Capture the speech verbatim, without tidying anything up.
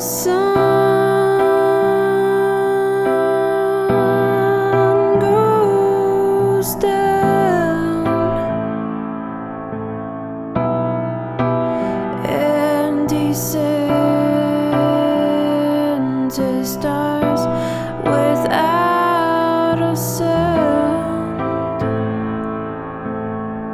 sun goes down and descends to stars without a sound.